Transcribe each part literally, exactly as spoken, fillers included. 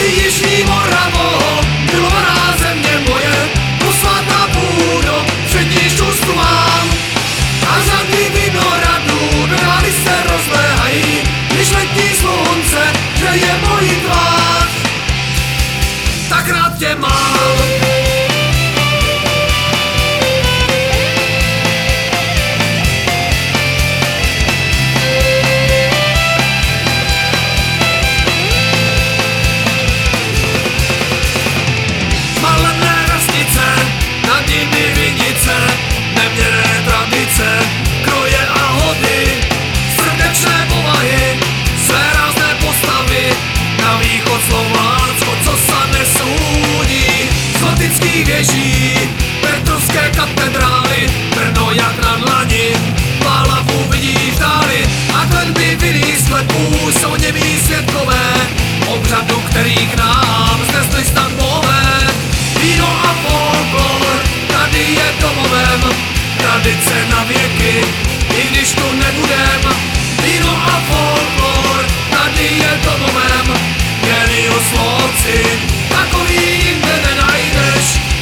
Jižní Moravo, milovaná země moje, posvátná půdo, před níž ústu mám. A řady vinohradů do dály se rozléhají, když letní slunce hřeje moji tvář. Tak rád tě mám. Neměnné tradice, kroje a hody, srdečné povahy, své rázné postavy, na východ Slovácko, co sa nesúdi. Z gotických věží, Petrovské katedrály, Brno jak na dlani, Pálavu vidí v dáli, a klenby vinných sklepů jsou němí světkové, obřadu, který k nám znesli stanbové. Víno a folklor, tady je domovem, tradice na věky, i když tu nebudem. Víno a folklor, tady je domovem, genius loci, takový jinde nenajdeš.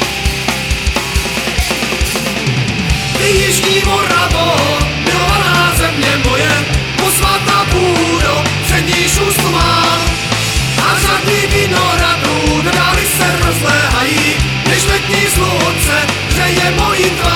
Ty Jižní Moravo, milovaná země moje, posvátná půdo, před níž ústu mám. A řady vinohradů do dály se rozléhají, když letní slunce hřeje moji tvář.